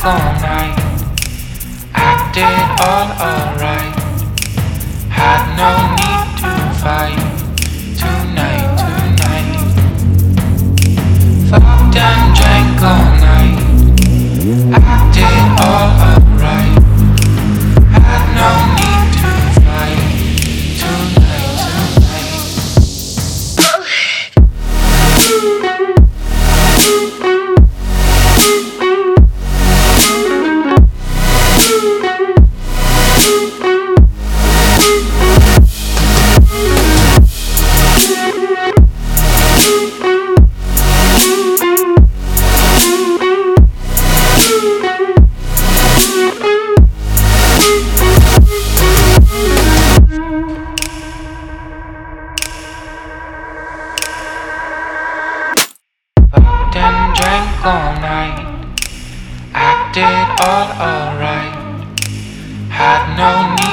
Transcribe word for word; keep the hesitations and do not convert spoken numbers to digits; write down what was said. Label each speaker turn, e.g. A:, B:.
A: all night. Acted all alright. Had no need to fight. Tonight, tonight. Fucked and drank all night. Acted all alright. Had no need to fight. Tonight, tonight. Fucked and drank all night. Acted all alright. Had no need